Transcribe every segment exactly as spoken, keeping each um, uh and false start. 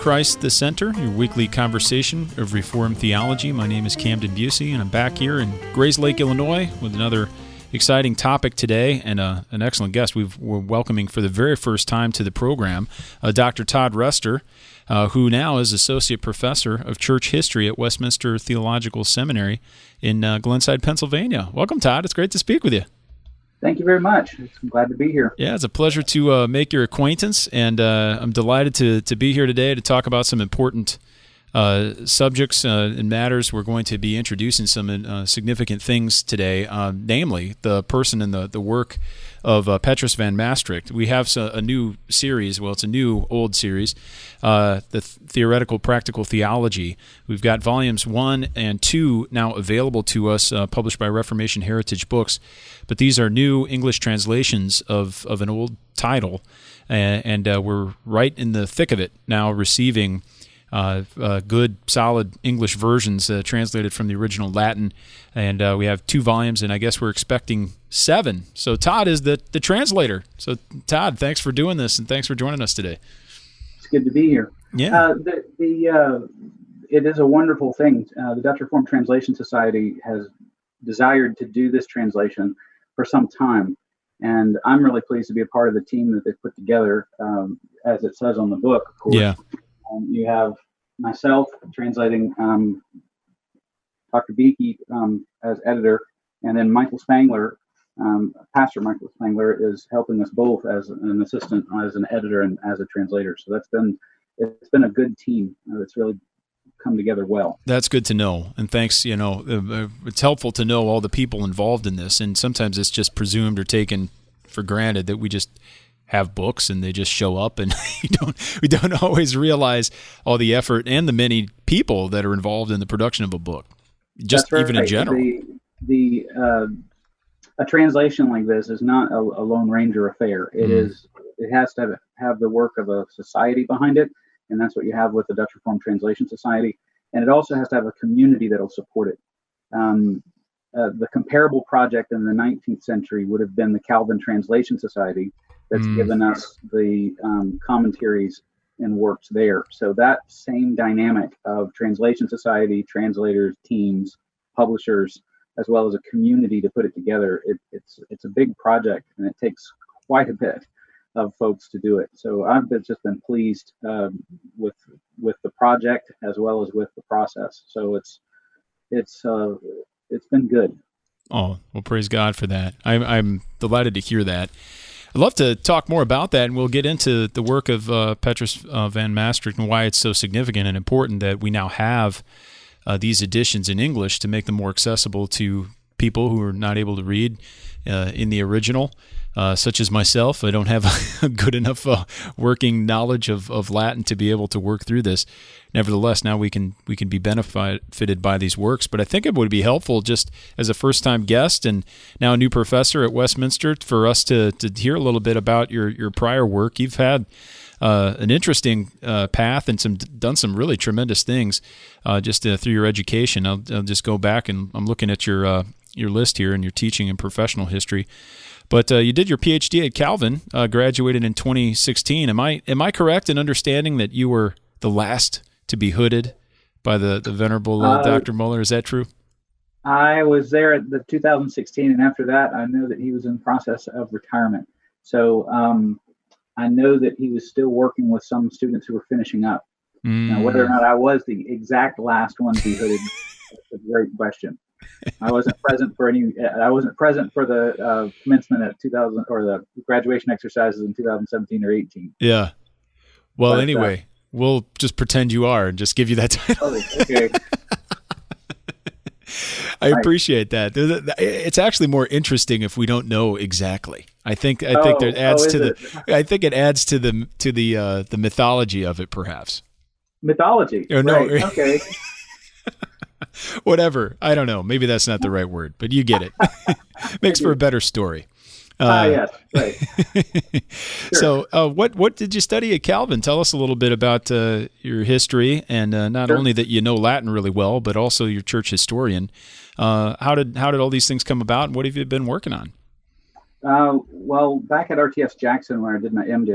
Christ the Center, your weekly conversation of Reformed theology. My name is Camden Busey, and I'm back here in Grayslake, Illinois, with another exciting topic today and uh, an excellent guest. We've, we're welcoming for the very first time to the program uh, Doctor Todd Ruster, uh, who now is Associate Professor of Church History at Westminster Theological Seminary in uh, Glenside, Pennsylvania. Welcome, Todd. It's great to speak with you. Thank you very much. I'm glad to be here. Yeah, it's a pleasure to uh, make your acquaintance, and uh, I'm delighted to to be here today to talk about some important uh, subjects uh, and matters. We're going to be introducing some uh, significant things today, uh, namely the person and the, the work of uh, Petrus Van Maastricht. We have a new series, well, it's a new old series, uh, the Theoretical Practical Theology. We've got volumes one and two now available to us, uh, published by Reformation Heritage Books. But these are new English translations of, of an old title, and, and uh, we're right in the thick of it now, receiving uh, uh, good, solid English versions uh, translated from the original Latin. And uh, we have two volumes, and I guess we're expecting seven. So Todd is the, the translator. So Todd, thanks for doing this, and thanks for joining us today. It's good to be here. Yeah. Uh, the the uh, it is a wonderful thing. Uh, the Dutch Reformed Translation Society has desired to do this translation for some time, and I'm really pleased to be a part of the team that they've put together. Um, as it says on the book, of course. Yeah. Um, you have myself translating, um, Doctor Beakey um, as editor, and then Michael Spangler, um, Pastor Michael Spangler, is helping us both as an assistant, as an editor, and as a translator. So that's been it's been a good team. Uh, it's really come together well. That's good to know, and thanks. You know, uh, it's helpful to know all the people involved in this, and sometimes it's just presumed or taken for granted that we just have books and they just show up, and we don't we don't always realize all the effort and the many people that are involved in the production of a book, just right. even in general. The, the uh, a translation like this is not a, a Lone Ranger affair. It mm. is. It has to have, have the work of a society behind it, and that's what you have with the Dutch Reformed Translation Society. And it also has to have a community that'll support it. Um, uh, the comparable project in the nineteenth century would have been the Calvin Translation Society, that's mm. given us the um, commentaries and works there. So that same dynamic of translation society, translators, teams, publishers, as well as a community to put it together, it, it's it's a big project, and it takes quite a bit of folks to do it. So I've been, just been pleased um, with with the project as well as with the process. So it's it's uh, it's been good. Oh, well, praise God for that. I'm I'm delighted to hear that. I'd love to talk more about that, and we'll get into the work of uh, Petrus uh, Van Maastricht and why it's so significant and important that we now have uh, these editions in English to make them more accessible to people who are not able to read uh, in the original, uh, such as myself. I don't have a good enough uh, working knowledge of, of Latin to be able to work through this. Nevertheless, now we can we can be benefited by these works. But I think it would be helpful, just as a first-time guest and now a new professor at Westminster, for us to to hear a little bit about your, your prior work. You've had uh, an interesting uh, path and some done some really tremendous things uh, just uh, through your education. I'll, I'll just go back, and I'm looking at your uh, your list here and your teaching and professional history. But uh, you did your P H D at Calvin, uh, graduated in twenty sixteen. Am I am I correct in understanding that you were the last to be hooded by the, the venerable uh, uh, Doctor Muller? Is that true? I was there at the two thousand sixteen, and after that, I know that he was in the process of retirement. So um, I know that he was still working with some students who were finishing up. Mm. Now, whether or not I was the exact last one to be hooded, that's a great question. I wasn't present for any. I wasn't present for the uh, commencement at two thousand or the graduation exercises in two thousand seventeen or eighteen. Yeah. Well, but, anyway. Uh, We'll just pretend you are and just give you that title. Okay. I appreciate that. It's actually more interesting if we don't know exactly. I think I think oh, that adds oh, to the. It? I think it adds to the to the uh, the mythology of it, perhaps. Mythology. Oh, no. Right. Okay. Whatever. I don't know. Maybe that's not the right word, but you get it. Makes for a better story. Ah, uh, yes, right. Sure. So, uh, what what did you study at Calvin? Tell us a little bit about uh, your history, and uh, not sure. only that you know Latin really well, but also you're church historian. Uh, how did how did all these things come about, and what have you been working on? Uh, well, back at R T S Jackson, where I did my MDiv,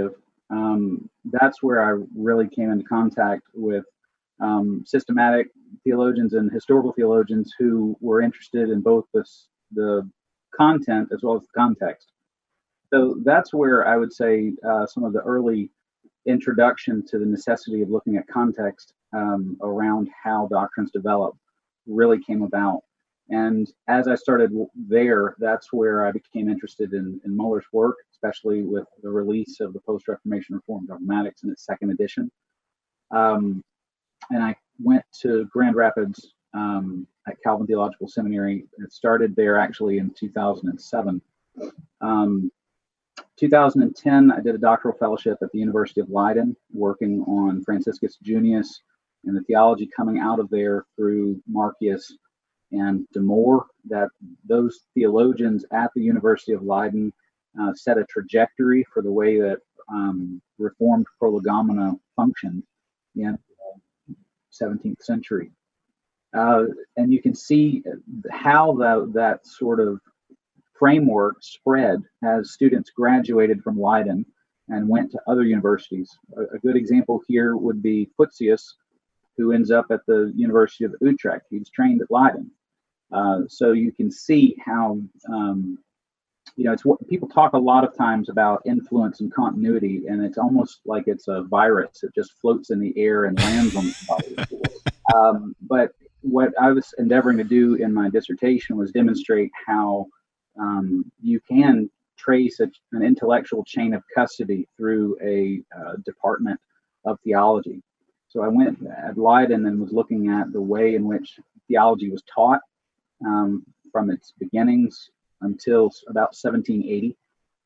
um, that's where I really came into contact with um, systematic theologians and historical theologians who were interested in both this, the content as well as the context. So that's where I would say uh, some of the early introduction to the necessity of looking at context um, around how doctrines develop really came about. And as I started there, that's where I became interested in, in Muller's work, especially with the release of the Post-Reformation Reformed Dogmatics in its second edition. Um, and I went to Grand Rapids um, at Calvin Theological Seminary. It started there actually in two thousand seven. Um, two thousand ten, I did a doctoral fellowship at the University of Leiden, working on Franciscus Junius and the theology coming out of there through Marcius and De Moor. That those theologians at the University of Leiden uh, set a trajectory for the way that um, Reformed prolegomena functioned in the seventeenth century. Uh, and you can see how that, that sort of framework spread as students graduated from Leiden and went to other universities. A, a good example here would be Futsius, who ends up at the University of Utrecht. He's trained at Leiden. Uh, so you can see how, um, you know, it's what people talk a lot of times about influence and continuity, and it's almost like it's a virus. It just floats in the air and lands on somebody. um, but what I was endeavoring to do in my dissertation was demonstrate how um, you can trace a, an intellectual chain of custody through a uh, department of theology. So I went at Leiden and was looking at the way in which theology was taught um, from its beginnings until about seventeen eighty.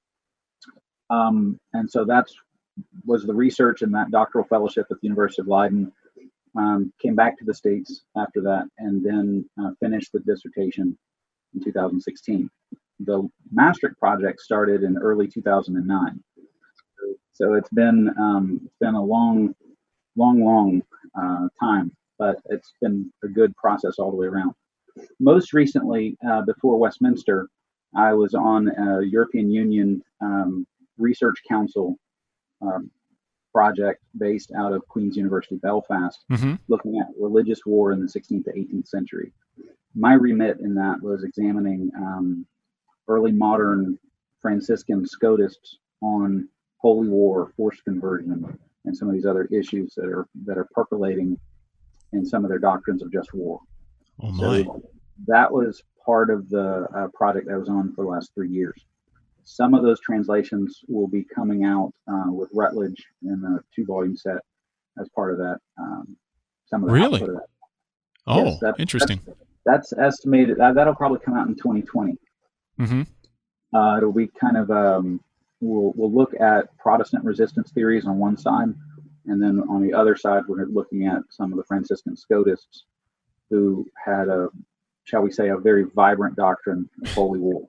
Um, and so that was the research in that doctoral fellowship at the University of Leiden. Um, came back to the States after that, and then uh, finished the dissertation in two thousand sixteen. The Maastricht project started in early two thousand nine. So it's been um, it's been a long, long, long uh, time, but it's been a good process all the way around. Most recently, uh, before Westminster, I was on a European Union um, Research Council um, project based out of Queen's University, Belfast, mm-hmm. looking at religious war in the sixteenth to eighteenth century. My remit in that was examining um, early modern Franciscan Scotists on holy war, forced conversion, and some of these other issues that are that are percolating in some of their doctrines of just war. Oh my! So that was part of the uh, project I was on for the last three years. Some of those translations will be coming out uh, with Rutledge in a two-volume set as part of that. Um, some of the really? output of that. Oh, yes, that, interesting. That's, that's estimated. That, that'll probably come out in twenty twenty. Mm-hmm. Uh, it'll be kind of um, we'll we'll look at Protestant resistance theories on one side, and then on the other side, we're looking at some of the Franciscan Scotists who had a, shall we say, a very vibrant doctrine of holy war.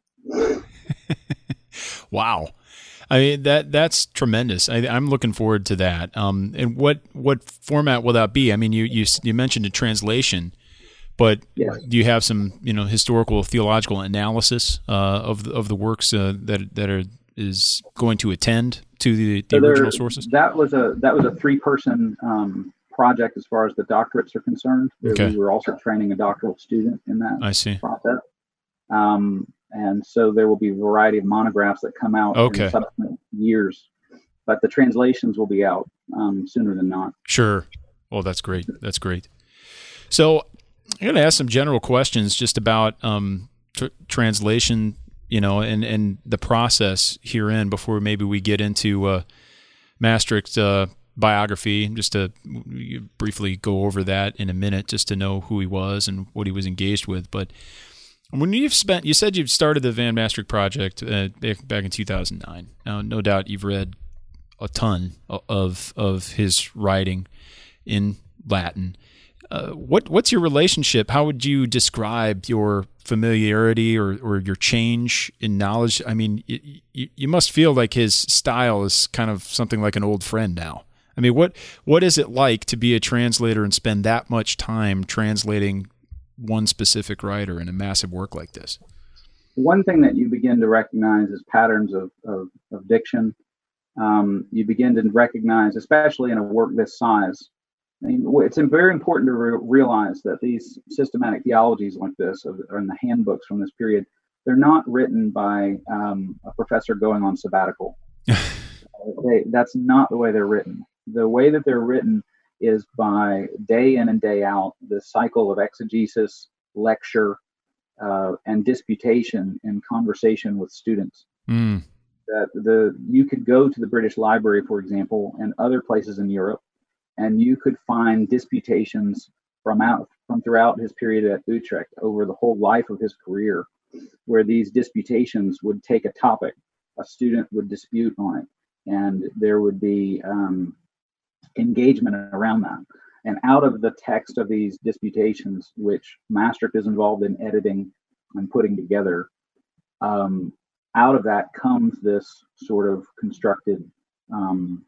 Wow. I mean, that that's tremendous. I, I'm looking forward to that. Um, and what, what format will that be? I mean, you, you, you mentioned a translation, but yes. Do you have some, you know, historical theological analysis uh, of the, of the works uh, that that are is going to attend to the, the so there, original sources? That was a that was a three person um, project as far as the doctorates are concerned. Okay. We were also training a doctoral student in that I see. process. Um, and so there will be a variety of monographs that come out okay. in subsequent years, but the translations will be out um, sooner than not. Sure. Oh, that's great. That's great. So I'm going to ask some general questions just about um, tr- translation, you know, and, and the process herein before maybe we get into uh, Maastricht uh, biography, just to briefly go over that in a minute, just to know who he was and what he was engaged with. But when you've spent, you said you've started the Van Maastricht project uh, back in two thousand nine. Now, no doubt you've read a ton of of his writing in Latin. Uh, what what's your relationship? How would you describe your familiarity or, or your change in knowledge? I mean, you, you must feel like his style is kind of something like an old friend now. I mean, what what is it like to be a translator and spend that much time translating one specific writer in a massive work like this? One thing that you begin to recognize is patterns of, of, of diction, um, you begin to recognize, especially in a work this size, I mean, it's very important to re- realize that these systematic theologies like this, or in the handbooks from this period, they're not written by um, a professor going on sabbatical. they, that's not the way they're written. The way that they're written is by day in and day out, the cycle of exegesis, lecture, uh, and disputation and conversation with students. Mm. That the you could go to the British Library, for example, and other places in Europe, and you could find disputations from out from throughout his period at Utrecht over the whole life of his career, where these disputations would take a topic, a student would dispute on it, and there would be um, engagement around that. And out of the text of these disputations, which Maastricht is involved in editing and putting together, um, out of that comes this sort of constructed um,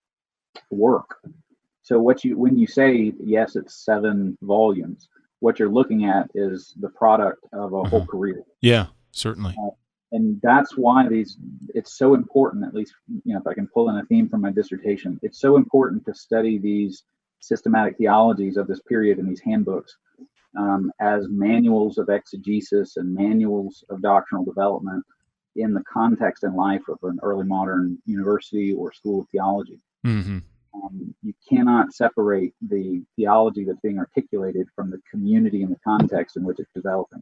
work. So what you when you say, yes, it's seven volumes, what you're looking at is the product of a mm-hmm. whole career. Yeah, certainly. Uh, and that's why these it's so important, at least, you know, if I can pull in a theme from my dissertation, it's so important to study these systematic theologies of this period in these handbooks um, as manuals of exegesis and manuals of doctrinal development in the context and life of an early modern university or school of theology. Mm-hmm. Um, you cannot separate the theology that's being articulated from the community and the context in which it's developing.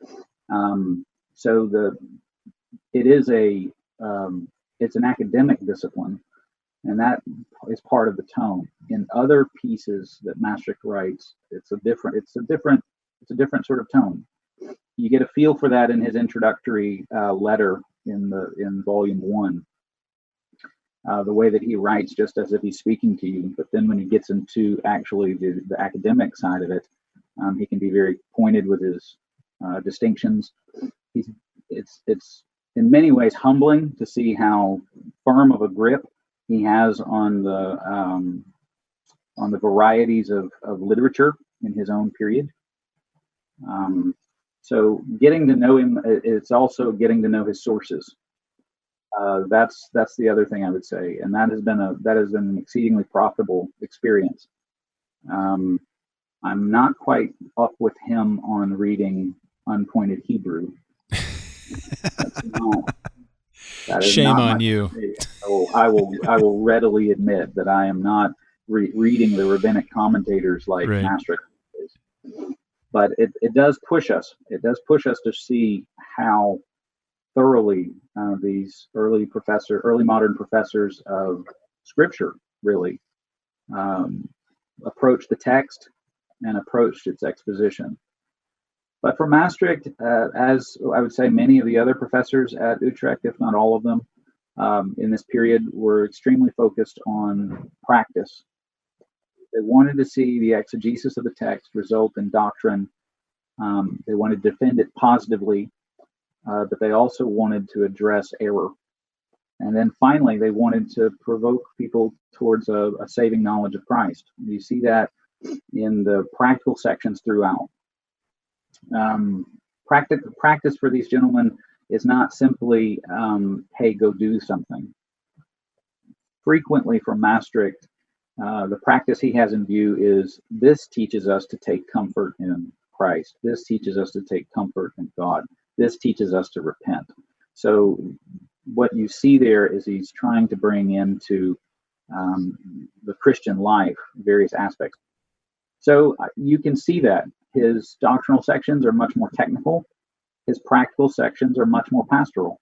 Um, so the it is a um, it's an academic discipline, and that is part of the tone. In other pieces that Maastricht writes, it's a different it's a different it's a different sort of tone. You get a feel for that in his introductory uh, letter in the in volume one. Uh, the way that he writes, just as if he's speaking to you, but then when he gets into actually the, the academic side of it, um, he can be very pointed with his uh, distinctions. He's it's it's in many ways humbling to see how firm of a grip he has on the um, on the varieties of, of literature in his own period. Um, so getting to know him, it's also getting to know his sources. Uh, that's that's the other thing I would say, and that has been a that has been an exceedingly profitable experience. Um, I'm not quite up with him on reading unpointed Hebrew. That's not, that is Shame not on you. I will, I will I will readily admit that I am not re- reading the rabbinic commentators like right. Maastricht is. But it, it does push us. It does push us to see how thoroughly uh, these early professor, early modern professors of scripture really um, approached the text and approached its exposition. But for Maastricht, uh, as I would say, many of the other professors at Utrecht, if not all of them, um, in this period were extremely focused on practice. They wanted to see the exegesis of the text result in doctrine. Um, they wanted to defend it positively, uh, but they also wanted to address error. And then finally, they wanted to provoke people towards a, a saving knowledge of Christ. You see that in the practical sections throughout. Um, practice, practice for these gentlemen is not simply, um, hey, go do something. Frequently from Maastricht, uh, the practice he has in view is this teaches us to take comfort in Christ. This teaches us to take comfort in God. This teaches us to repent. So what you see there is he's trying to bring into um, the Christian life various aspects. So uh, you can see that his doctrinal sections are much more technical. His practical sections are much more pastoral.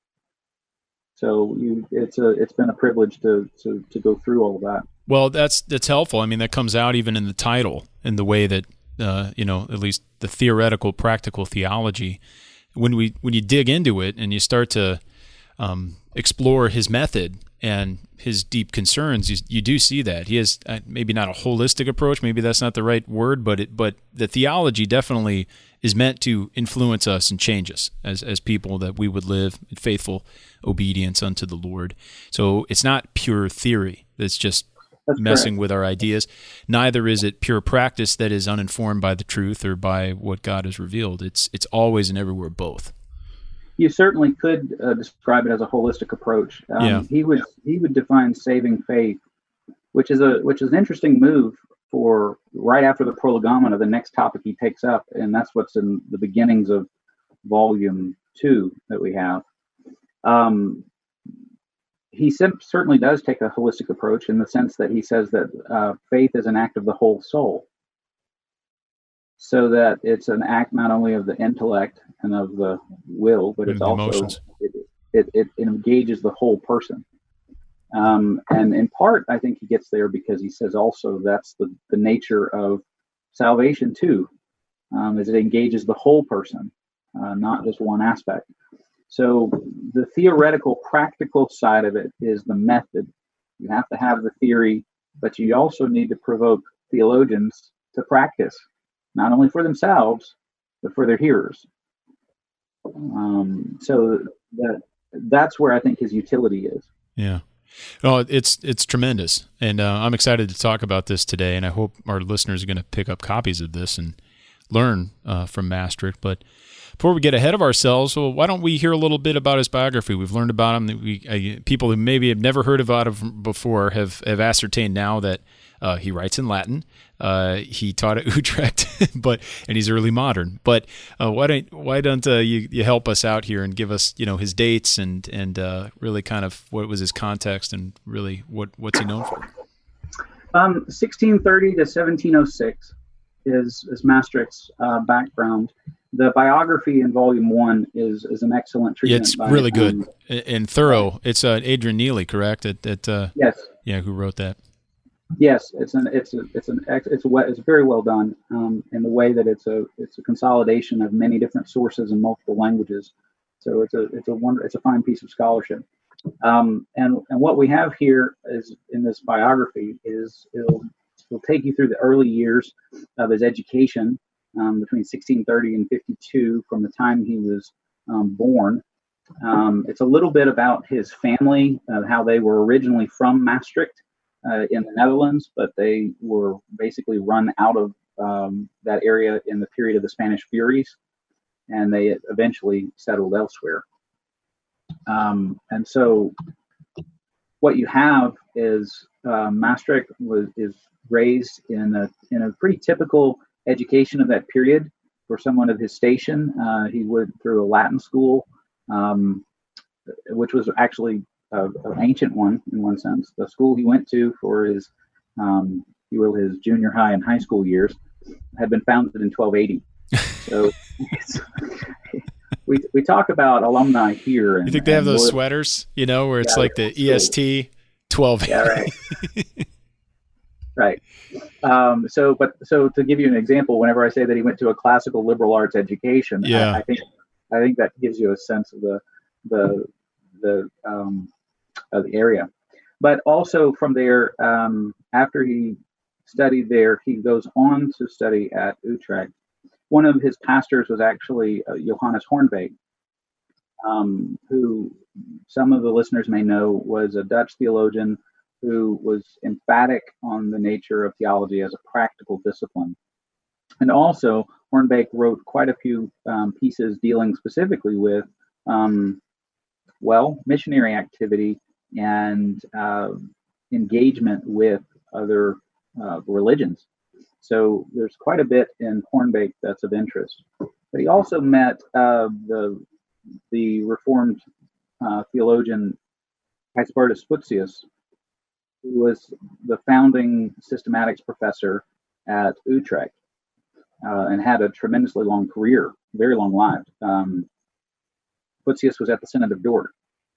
So you, it's a it's been a privilege to, to to go through all of that. Well, that's that's helpful. I mean, that comes out even in the title, in the way that uh, you know, at least the theoretical, practical theology. When we when you dig into it and you start to um, explore his method and his deep concerns, you, you do see that he has uh, maybe not a holistic approach. Maybe that's not the right word, but it, but the theology definitely is meant to influence us and change us as as people, that we would live in faithful obedience unto the Lord. So it's not pure theory that's just that's messing correct. With our ideas. Neither is it pure practice that is uninformed by the truth or by what God has revealed. It's it's always and everywhere both. You certainly could uh, describe it as a holistic approach. Um, Yeah. He would he would define saving faith, which is a which is an interesting move for right after the prolegomena, the next topic he takes up, and that's what's in the beginnings of volume two that we have. Um, he sim- certainly does take a holistic approach in the sense that he says that uh, faith is an act of the whole soul, so that it's an act not only of the intellect and of the will, but it's The also emotions. it, it, it engages the whole person. Um, and in part, I think he gets there because he says also that's the, the nature of salvation too, um, is it engages the whole person, uh, not just one aspect. So the theoretical, practical side of it is the method. You have to have the theory, but you also need to provoke theologians to practice, not only for themselves, but for their hearers. Um, so that that's where I think his utility is. Yeah. Oh, it's it's tremendous, and uh, I'm excited to talk about this today. And I hope our listeners are going to pick up copies of this and learn uh, from Mastricht. But before we get ahead of ourselves, well, why don't we hear a little bit about his biography? We've learned about him. That we uh, people who maybe have never heard about him before have have ascertained now that uh, he writes in Latin. Uh, he taught at Utrecht, but and he's early modern. But uh, why don't why don't uh, you you help us out here and give us you know his dates and and uh, really kind of what was his context and really what what's he known for? Um, sixteen thirty to seventeen oh six is is Maastricht's uh, background. The biography in volume one is is an excellent treatment. It's by, really good um, and thorough. It's uh, Adrian Neely, correct? That that uh, yes. Yeah, who wrote that? Yes, it's an it's a it's an it's a it's very well done um, in the way that it's a it's a consolidation of many different sources in multiple languages. So it's a it's a wonder it's a fine piece of scholarship. Um, and and what we have here is in this biography is it'll it'll take you through the early years of his education um, between sixteen thirty and fifty-two, from the time he was um, born. Um, it's a little bit about his family, uh, how they were originally from Maastricht. Uh, in the Netherlands, but they were basically run out of um, that area in the period of the Spanish Furies, and they eventually settled elsewhere. Um, and so, what you have is uh, Maastricht was is raised in a in a pretty typical education of that period for someone of his station. Uh, he went through a Latin school, um, which was actually Uh, an ancient one in one sense. The school he went to for his, um, if you will, his junior high and high school years had been founded in twelve eighty. So it's, we we talk about alumni here. And, you think they have those more, sweaters, you know, where it's yeah, like the E S T twelve eighty? Yeah, right. Right. Um, so, but so to give you an example, whenever I say that he went to a classical liberal arts education, yeah. I, I think I think that gives you a sense of the the the um, of the area. But also from there, um, after he studied there, he goes on to study at Utrecht. One of his pastors was actually uh, Johannes Hornbeek, um, who some of the listeners may know was a Dutch theologian who was emphatic on the nature of theology as a practical discipline. And also, Hornbeek wrote quite a few um, pieces dealing specifically with, um, well, missionary activity and uh, engagement with other uh, religions. So there's quite a bit in Hornbeek that's of interest. But he also met uh, the the Reformed uh, theologian Hyspertus Fuchsius, who was the founding systematics professor at Utrecht uh, and had a tremendously long career, very long lived. Um, Fuchsius was at the Synod of Dort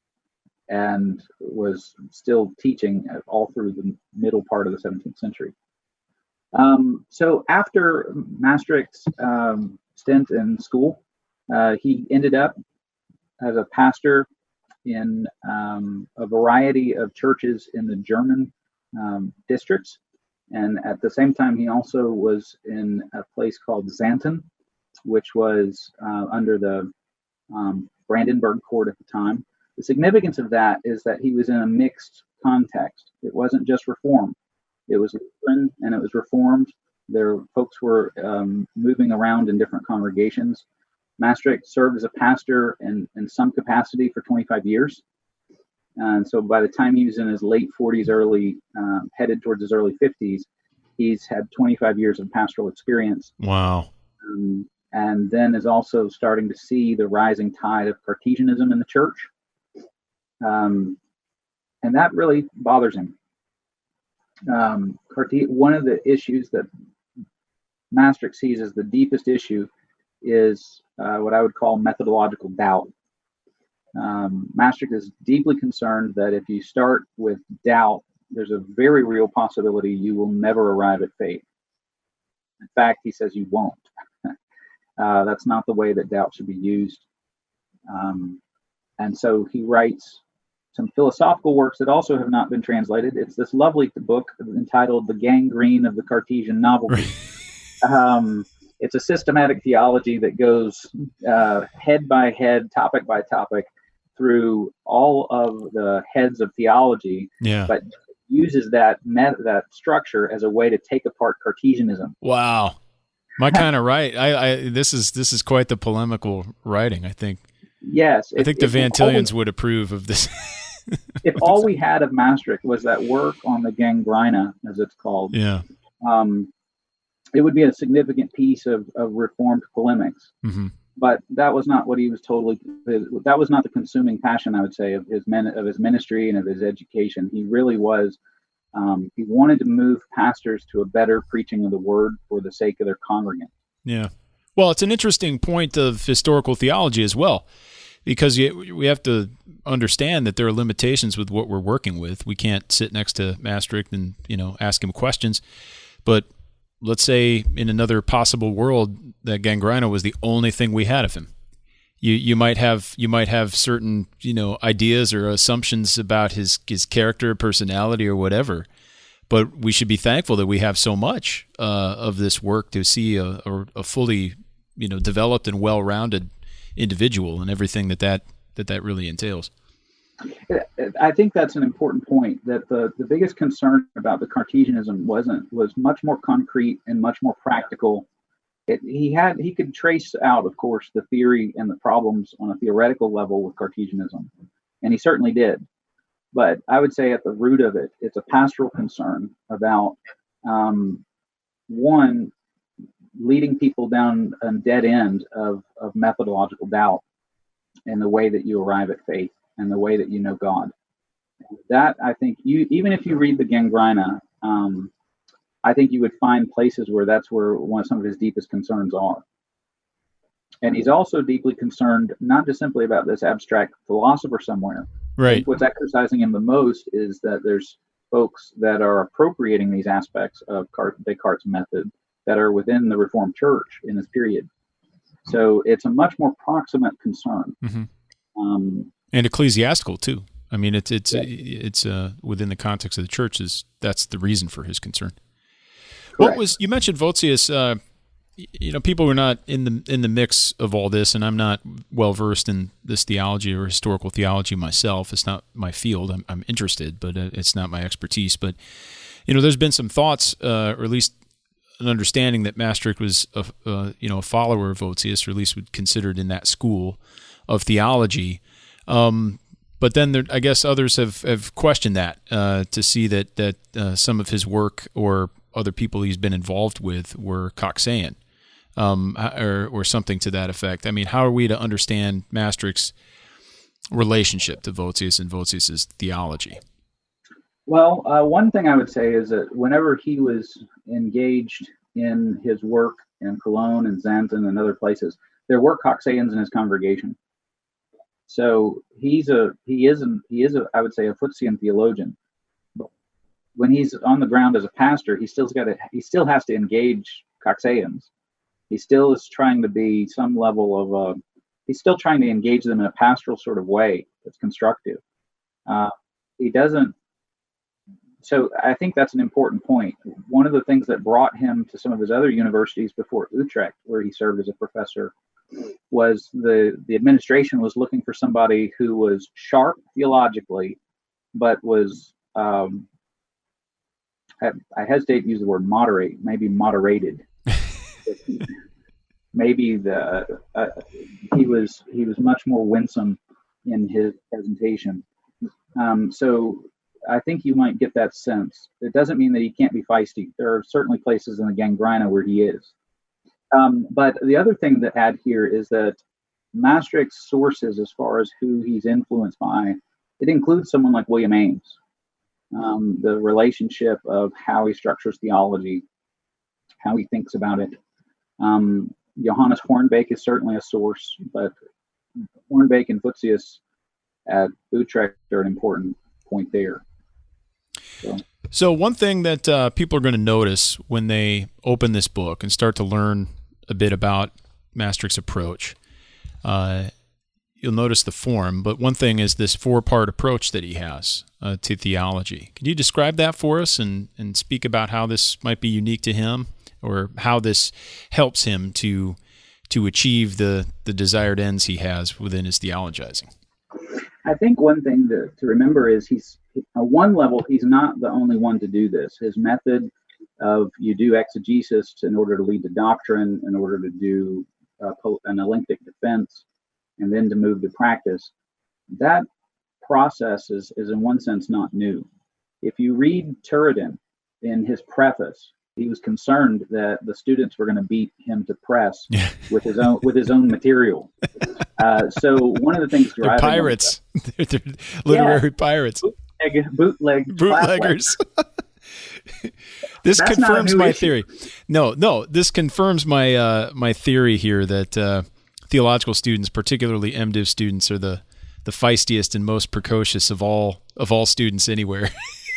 and was still teaching all through the middle part of the seventeenth century. Um, so after Maastricht's um, stint in school, uh, he ended up as a pastor in um, a variety of churches in the German um, districts. And at the same time, he also was in a place called Xanten, which was uh, under the um, Brandenburg court at the time. The significance of that is that he was in a mixed context. It wasn't just Reformed. It was Lutheran and it was Reformed. There, folks were um, moving around in different congregations. Maastricht served as a pastor in, in some capacity for twenty-five years. And so by the time he was in his late forties, early, um, headed towards his early fifties, he's had twenty-five years of pastoral experience. Wow. Um, and then is also starting to see the rising tide of Cartesianism in the church. Um, and that really bothers him. Um, Carte- one of the issues that Maastricht sees as the deepest issue is uh, what I would call methodological doubt. Um, Maastricht is deeply concerned that if you start with doubt, there's a very real possibility you will never arrive at faith. In fact, he says you won't. uh, that's not the way that doubt should be used. Um, and so he writes some philosophical works that also have not been translated. It's this lovely book entitled The Gangrene of the Cartesian Novelty. um, it's a systematic theology that goes uh, head by head, topic by topic, through all of the heads of theology, yeah. but uses that met- that structure as a way to take apart Cartesianism. Wow, am I kind of right? I, I this is this is quite the polemical writing. I think. Yes, I if, think the if Van all we- Tillians would approve of this. if all we had of Maastricht was that work on the Gangrena, as it's called, Yeah. um, it would be a significant piece of, of Reformed polemics. Mm-hmm. But that was not what he was totally. That was not the consuming passion, I would say, of his men, of his ministry and of his education. He really was. Um, he wanted to move pastors to a better preaching of the word for the sake of their congregants. Yeah. Well, it's an interesting point of historical theology as well, because you, we have to understand that there are limitations with what we're working with. We can't sit next to Maastricht and, you know, ask him questions. But let's say in another possible world that Gangrena was the only thing we had of him. You you might have you might have certain, you know, ideas or assumptions about his his character, personality, or whatever. But we should be thankful that we have so much uh, of this work to see a, a, a fully, you know, developed and well-rounded individual and everything that that, that, that really entails. I think that's an important point, that the, the biggest concern about the Cartesianism wasn't was much more concrete and much more practical. It, he had he could trace out, of course, the theory and the problems on a theoretical level with Cartesianism, and he certainly did. But I would say at the root of it, it's a pastoral concern about um, one, leading people down a dead end of, of methodological doubt in the way that you arrive at faith and the way that you know God. That, I think, you even if you read the Gangrena, um, I think you would find places where that's where one of some of his deepest concerns are. And he's also deeply concerned, not just simply about this abstract philosopher somewhere. Right. I think what's exercising him the most is that there's folks that are appropriating these aspects of Descartes' method that are within the Reformed Church in this period. So it's a much more proximate concern. Mm-hmm. Um, and ecclesiastical too. I mean, it's it's yeah. it's uh, within the context of the church. Is that's the reason for his concern. Correct. What was you mentioned Voetius? Uh, you know, people who are not in the in the mix of all this, and I'm not well versed in this theology or historical theology myself. It's not my field. I'm, I'm interested, but it's not my expertise. But you know, there's been some thoughts, uh, or at least an understanding that Maastricht was a uh, you know a follower of Voetius, or at least would considered in that school of theology. Um, but then there, I guess others have, have questioned that uh, to see that that uh, some of his work or other people he's been involved with were Coxaean, um, or or something to that effect. I mean, how are we to understand Maastricht's relationship to Voetius and Voetius's theology? Well, uh, one thing I would say is that whenever he was engaged in his work in Cologne and Xanten and other places, there were Coxaeans in his congregation. So he's a he is a, he is a I would say a Voetian theologian. But when he's on the ground as a pastor, he still's got to he still has to engage Coxaeans. He still is trying to be some level of uh, he's still trying to engage them in a pastoral sort of way that's constructive. Uh, he doesn't. So I think that's an important point. One of the things that brought him to some of his other universities before Utrecht, where he served as a professor, was the, the administration was looking for somebody who was sharp theologically, but was, um, I, I hesitate to use the word moderate, maybe moderated. maybe the uh, he was he was much more winsome in his presentation. Um, so I think you might get that sense. It doesn't mean that he can't be feisty. There are certainly places in the Gangrena where he is. Um, but the other thing to add here is that Maastricht's sources, as far as who he's influenced by, it includes someone like William Ames. Um, the relationship of how he structures theology, how he thinks about it. Um, Johannes Hornbeck is certainly a source, but Hornbeck and Fuchsius at Utrecht are an important point there. So, so one thing that uh, people are going to notice when they open this book and start to learn a bit about Maastricht's approach, uh, you'll notice the form, but one thing is this four-part approach that he has uh, to theology. Can you describe that for us and, and speak about how this might be unique to him, or how this helps him to to achieve the, the desired ends he has within his theologizing? I think one thing to, to remember is he's, at one level, he's not the only one to do this. His method of you do exegesis in order to lead to doctrine, in order to do uh, an alenctic defense, and then to move to practice, that process is, is in one sense not new. If you read Turretin in his preface, he was concerned that the students were going to beat him to press with his own with his own material. Uh, so one of the things they're pirates, they're, they're literary yeah. pirates, bootleg, bootleg bootleggers. This That's confirms my issue. theory. No, no, this confirms my uh, my theory here that uh, theological students, particularly MDiv students, are the the feistiest and most precocious of all of all students anywhere.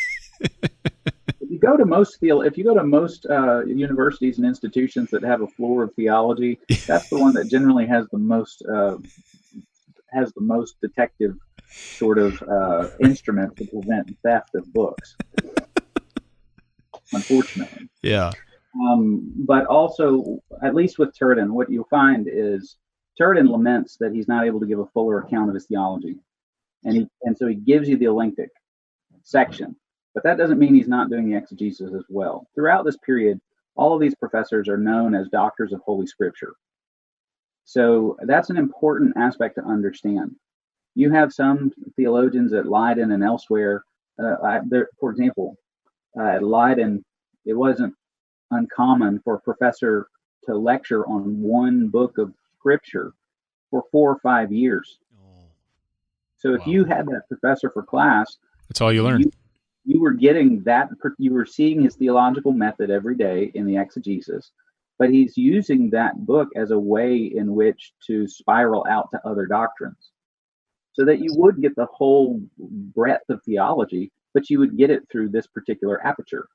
If you go to most theo- if you go to most uh, universities and institutions that have a floor of theology, that's the one that generally has the most uh, has the most detective sort of uh, instrument to prevent theft of books. Unfortunately, yeah. Um, but also, at least with Turretin, what you'll find is Turretin laments that he's not able to give a fuller account of his theology, and he and so he gives you the alenctic section. But that doesn't mean he's not doing the exegesis as well. Throughout this period, all of these professors are known as doctors of Holy Scripture. So that's an important aspect to understand. You have some theologians at Leiden and elsewhere. Uh, there, for example, uh, at Leiden, it wasn't uncommon for a professor to lecture on one book of Scripture for four or five years. So if wow. you had that professor for class, that's all you learned. You, you were getting that, you were seeing his theological method every day in the exegesis, but he's using that book as a way in which to spiral out to other doctrines, so that you would get the whole breadth of theology, but you would get it through this particular aperture.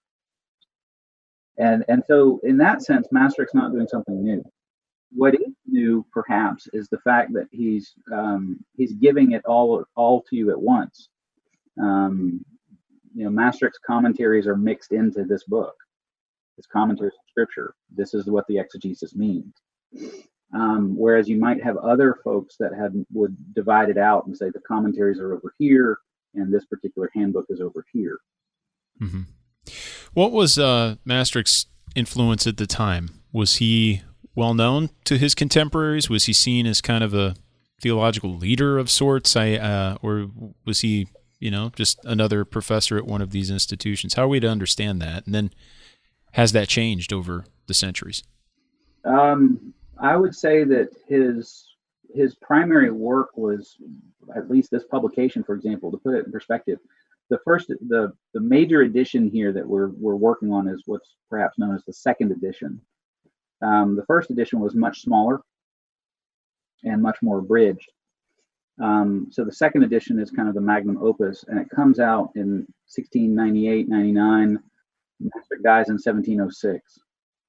And and so in that sense, Maastricht's not doing something new. What is new, perhaps, is the fact that he's um, he's giving it all all to you at once. Um, you know, Maastricht's commentaries are mixed into this book. His commentaries on Scripture. This is what the exegesis means. Um, whereas you might have other folks that had would divide it out and say the commentaries are over here and this particular handbook is over here. Mm-hmm. What was uh, Maastricht's influence at the time? Was he well known to his contemporaries? Was he seen as kind of a theological leader of sorts? I uh, or was he, you know, just another professor at one of these institutions? How are we to understand that? And then has that changed over the centuries? Um, I would say that his his primary work was, at least this publication, for example, to put it in perspective, the first the the major edition here that we're we're working on is what's perhaps known as the second edition. Um, the first edition was much smaller and much more abridged. Um, so the second edition is kind of the magnum opus, and it comes out in sixteen ninety-eight, ninety-nine. Maastricht dies in seventeen oh six.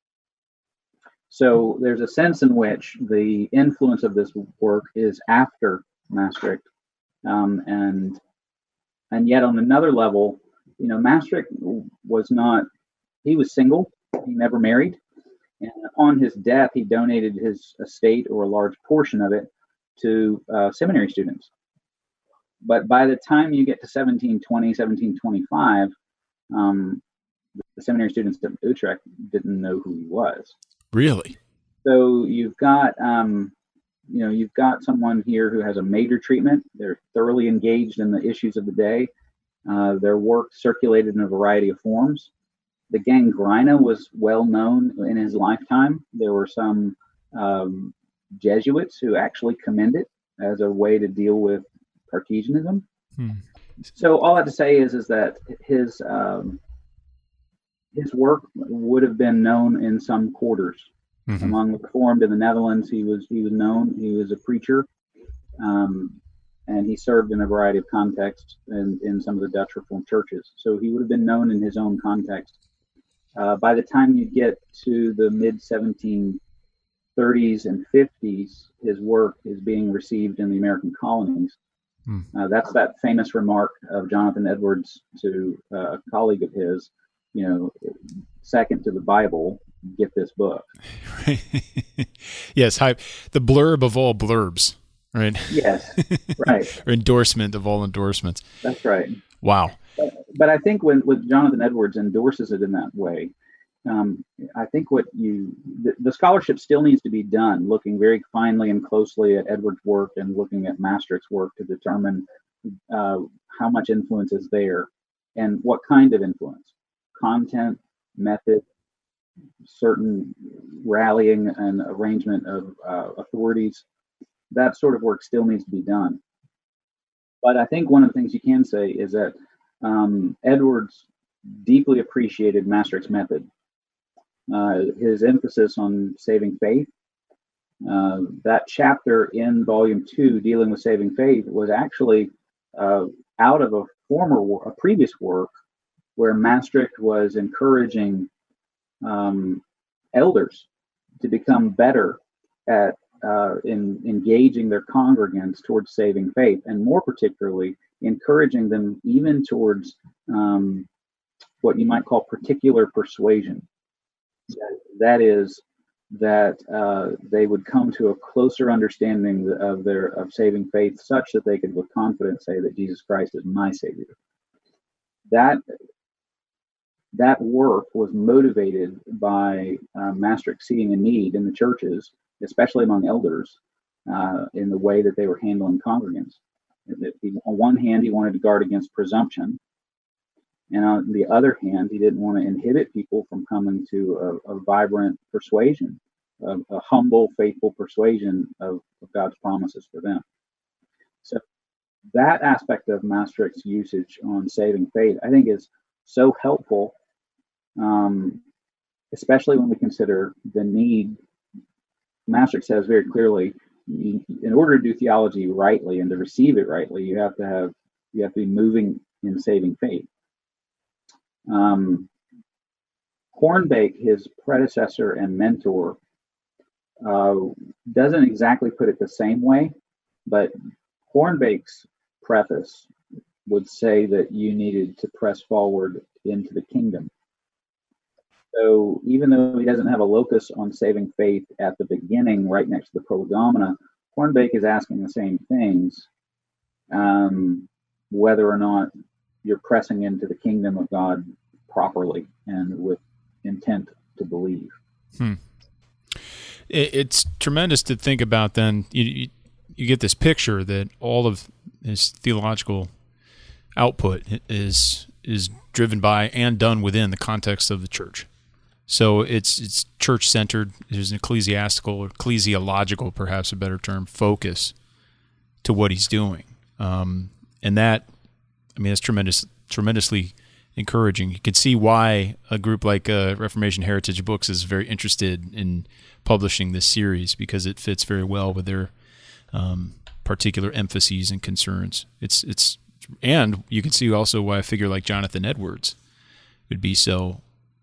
So there's a sense in which the influence of this work is after Maastricht, um, and and yet on another level, you know, Maastricht was not, he was single, he never married, and upon his death, he donated his estate or a large portion of it to uh, seminary students. But by the time you get to seventeen twenty, seventeen twenty-five, um, the seminary students at Utrecht didn't know who he was. Really? So you've got, um, you know, you've got someone here who has a major treatment. They're thoroughly engaged in the issues of the day. Uh, their work circulated in a variety of forms. The Gangrena was well known in his lifetime. There were some um, Jesuits who actually commend it as a way to deal with Cartesianism. Hmm. So all I have to say is, is that his um, his work would have been known in some quarters. Mm-hmm. Among the Reformed in the Netherlands, he was he was known. He was a preacher, um, and he served in a variety of contexts in, in some of the Dutch Reformed churches. So he would have been known in his own context. Uh, by the time you get to the mid seventeen thirties and fifties, his work is being received in the American colonies. Mm. Uh, that's that famous remark of Jonathan Edwards to uh, a colleague of his, you know, second to the Bible, get this book. Yes, hi, the blurb of all blurbs, right? Yes, right. Or endorsement of all endorsements. That's right. Wow. But, but I think when with Jonathan Edwards endorses it in that way, um, I think what you the, the scholarship still needs to be done, looking very finely and closely at Edwards' work and looking at Maastricht's work to determine uh, how much influence is there and what kind of influence, content, method, certain rallying and arrangement of uh, authorities. That sort of work still needs to be done. But I think one of the things you can say is that um, Edwards deeply appreciated Maastricht's method. Uh, his emphasis on saving faith, uh, that chapter in volume two, dealing with saving faith, was actually uh, out of a former, a previous work where Maastricht was encouraging um, elders to become better at uh, in engaging their congregants towards saving faith, and more particularly encouraging them even towards um, what you might call particular persuasion. That is, that uh, they would come to a closer understanding of their of saving faith, such that they could with confidence say that Jesus Christ is my Savior. That that work was motivated by uh, Maastricht seeing a need in the churches, especially among elders, uh, in the way that they were handling congregants. On one hand, he wanted to guard against presumption. And on the other hand, he didn't want to inhibit people from coming to a, a vibrant persuasion, a, a humble, faithful persuasion of, of God's promises for them. So that aspect of Maastricht's usage on saving faith, I think, is so helpful, um, especially when we consider the need. Maastricht says very clearly, you, in order to do theology rightly and to receive it rightly, you have to have you have to be moving in saving faith. Um, Hornbeck, his predecessor and mentor, uh, doesn't exactly put it the same way, but Hornbeck's preface would say that you needed to press forward into the kingdom. So even though he doesn't have a locus on saving faith at the beginning, right next to the Prolegomena, Hornbeck is asking the same things, um, whether or not you're pressing into the kingdom of God properly and with intent to believe. Hmm. It's tremendous to think about. Then you, you you get this picture that all of his theological output is is driven by and done within the context of the church. So it's it's church centered. There's an ecclesiastical or ecclesiological, perhaps a better term, focus to what he's doing, um, and that, I mean, it's tremendous, tremendously encouraging. You can see why a group like uh, Reformation Heritage Books is very interested in publishing this series, because it fits very well with their um, particular emphases and concerns. It's it's and you can see also why a figure like Jonathan Edwards would be so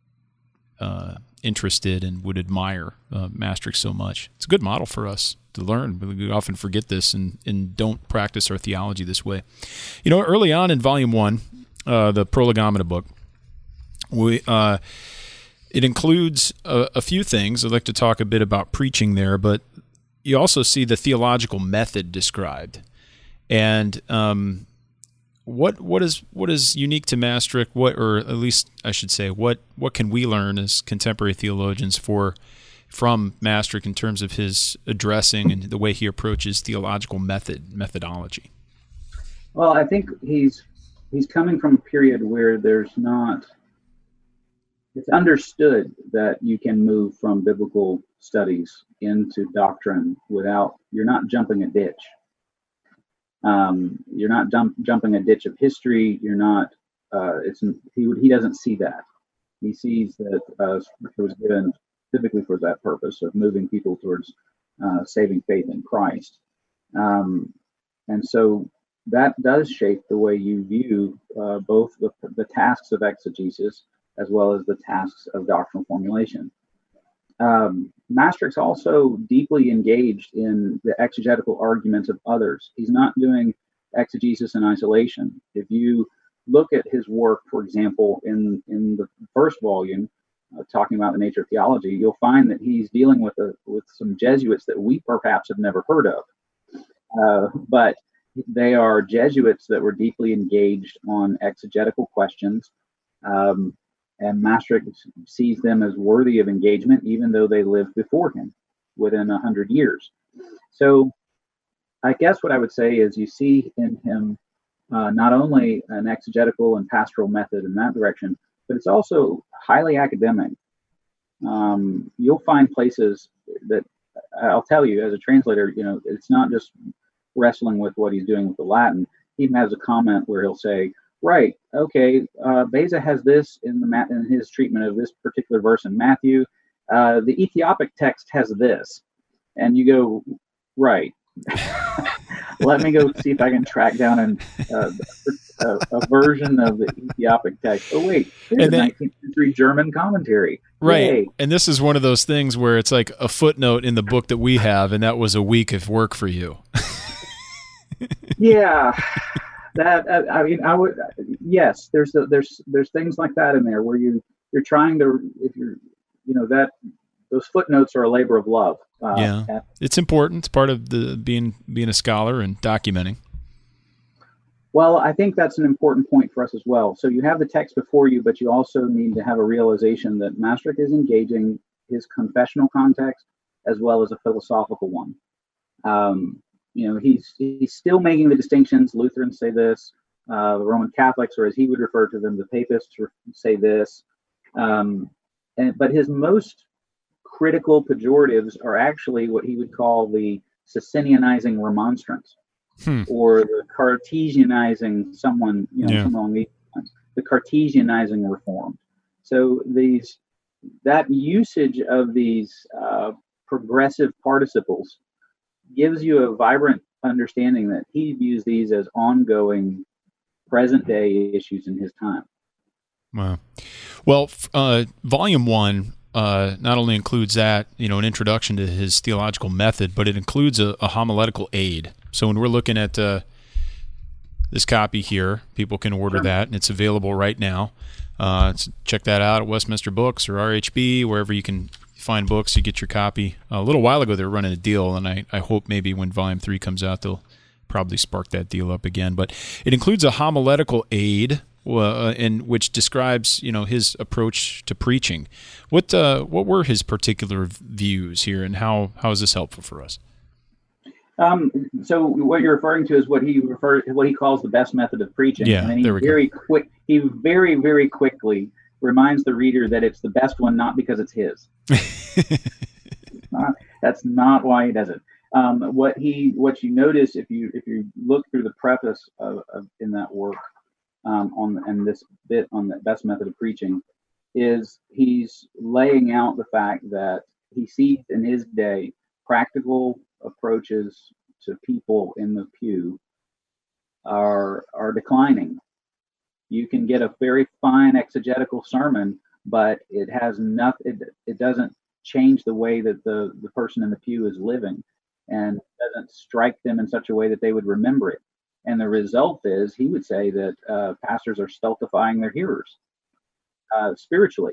uh, interested and would admire uh, Maastricht so much. It's a good model for us to learn, but we often forget this and, and don't practice our theology this way. You know, early on in volume one, uh, the Prolegomena book, we uh, it includes a, a few things. I'd like to talk a bit about preaching there, but you also see the theological method described. And um, what what is what is unique to Maastricht? What, or at least I should say, what what can we learn as contemporary theologians for from Maastricht in terms of his addressing and the way he approaches theological method methodology? Well, I think he's he's coming from a period where there's not, it's understood that you can move from biblical studies into doctrine without, you're not jumping a ditch. Um, you're not jump, jumping a ditch of history. You're not, uh, it's, he would, he doesn't see that. He sees that uh, Scripture was given typically for that purpose of moving people towards uh, saving faith in Christ. Um, and so that does shape the way you view uh, both the, the tasks of exegesis as well as the tasks of doctrinal formulation. Um, Maastricht's also deeply engaged in the exegetical arguments of others. He's not doing exegesis in isolation. If you look at his work, for example, in, in the first volume, uh, talking about the nature of theology, you'll find that he's dealing with a, with some Jesuits that we perhaps have never heard of. Uh, but they are Jesuits that were deeply engaged on exegetical questions. Um, And Maastricht sees them as worthy of engagement, even though they lived before him within a hundred years. So I guess what I would say is you see in him uh, not only an exegetical and pastoral method in that direction, but it's also highly academic. Um, you'll find places that, I'll tell you as a translator, you know, it's not just wrestling with what he's doing with the Latin. He even has a comment where he'll say, right, okay, uh, Beza has this in the in his treatment of this particular verse in Matthew. Uh, the Ethiopic text has this. And you go, right. Let me go see if I can track down an, uh, a, a version of the Ethiopic text. Oh, wait, here's a nineteenth century German commentary. Right. Yay. And this is one of those things where it's like a footnote in the book that we have, and that was a week of work for you. Yeah. That uh, I mean, I would yes. There's a, there's there's things like that in there where you you're trying to, if you're you know that those footnotes are a labor of love. Uh, yeah, and, it's important. It's part of the being being a scholar and documenting. Well, I think that's an important point for us as well. So you have the text before you, but you also need to have a realization that Maastricht is engaging his confessional context as well as a philosophical one. Um, You know, he's he's still making the distinctions. Lutherans say this, uh, the Roman Catholics, or as he would refer to them, the Papists, say this. Um, and but his most critical pejoratives are actually what he would call the Socinianizing remonstrance, hmm. or the Cartesianizing someone, you know, yeah. along these lines, the Cartesianizing reform. So these that usage of these uh, progressive participles gives you a vibrant understanding that he views these as ongoing present day issues in his time. Wow. Well, uh, volume one uh, not only includes that, you know, an introduction to his theological method, but it includes a, a homiletical aid. So when we're looking at uh, this copy here, people can order sure. that, and it's available right now. Uh, check that out at Westminster Books or R H B, wherever you can find books. You get your copy. A little while ago, they were running a deal, and I, I hope maybe when Volume three comes out, they'll probably spark that deal up again. But it includes a homiletical aid, uh, in which describes, you know, his approach to preaching. What uh, what were his particular views here, and how how is this helpful for us? Um, so what you're referring to is what he refer what he calls the best method of preaching. Yeah, and then he there we very go. quick. He very very quickly reminds the reader that it's the best one, not because it's his. uh, that's not why he does it. Um, what he, what you notice if you if you look through the preface of, of in that work um, on and this bit on the best method of preaching, is he's laying out the fact that he sees in his day practical approaches to people in the pew are are declining. You can get a very fine exegetical sermon, but it has nothing. It, it doesn't change the way that the, the person in the pew is living, and doesn't strike them in such a way that they would remember it. And the result is, he would say that uh, pastors are stultifying their hearers uh, spiritually.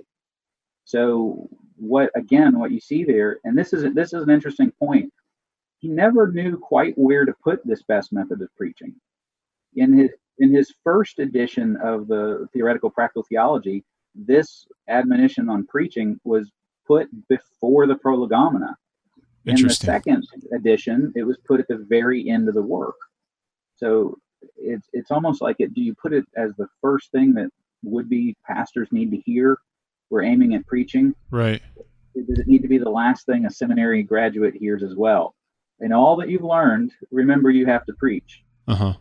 So what again? What you see there, and this is this is an interesting point. He never knew quite where to put this best method of preaching. In his In his first edition of the Theoretical Practical Theology, this admonition on preaching was put before the Prolegomena. In the Interesting. second edition, it was put at the very end of the work. So it's it's almost like it. Do you put it as the first thing that would-be pastors need to hear? We're aiming at preaching. Right. Does it need to be the last thing a seminary graduate hears as well? And all that you've learned, remember, you have to preach. Uh huh.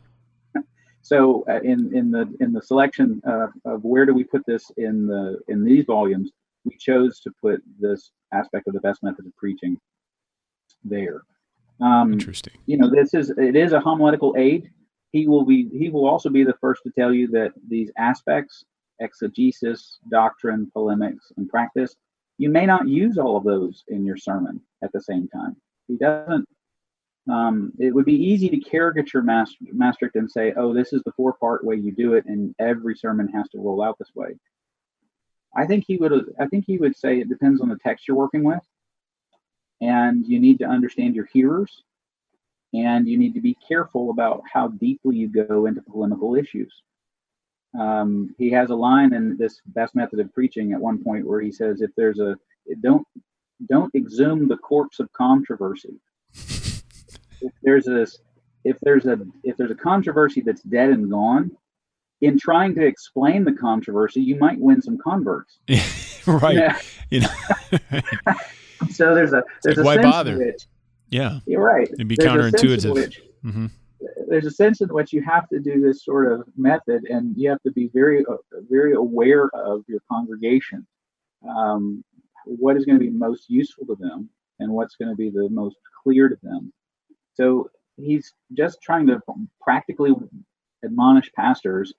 So uh, in in the in the selection uh, of where do we put this in the in these volumes, we chose to put this aspect of the best method of preaching there. Um, Interesting. You know, this is it is a homiletical aid. He will be he will also be the first to tell you that these aspects, exegesis, doctrine, polemics, and practice, you may not use all of those in your sermon at the same time. He doesn't. Um, it would be easy to caricature Maastricht and say, "Oh, this is the four-part way you do it, and every sermon has to roll out this way." I think he would. I think he would say it depends on the text you're working with, and you need to understand your hearers, and you need to be careful about how deeply you go into polemical issues. Um, he has a line in this best method of preaching at one point where he says, "If there's a don't don't exhume the corpse of controversy." If there's a if there's a if there's a controversy that's dead and gone, in trying to explain the controversy, you might win some converts. Right. Yeah. You know. So there's a there's like, a why sense bother? in which, yeah. You're right. It'd be There's a sense in counterintuitive. which- Mm-hmm. There's a sense in which you have to do this sort of method, and you have to be very, uh, very aware of your congregation. Um, what is going to be most useful to them, and what's going to be the most clear to them. So he's just trying to practically admonish pastors,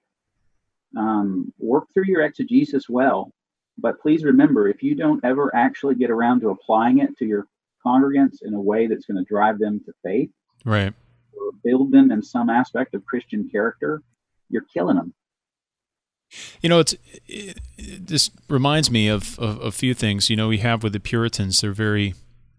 um, work through your exegesis well, but please remember, if you don't ever actually get around to applying it to your congregants in a way that's going to drive them to faith, Right. or build them in some aspect of Christian character, you're killing them. You know, it's it, it, this reminds me of, of a few things. You know, we have with the Puritans, they're very